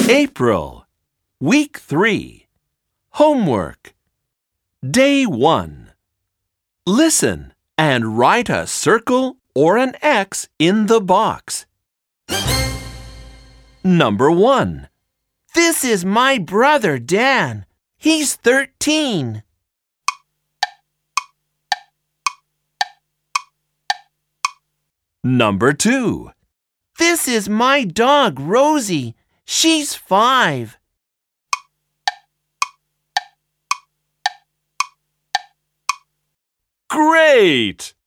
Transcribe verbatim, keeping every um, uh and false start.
April, Week three. Homework. Day one. Listen and write a circle or an X in the box. Number one. This is my brother, Dan. He's thirteen. Number two. This is my dog, Rosie. She's five. Great!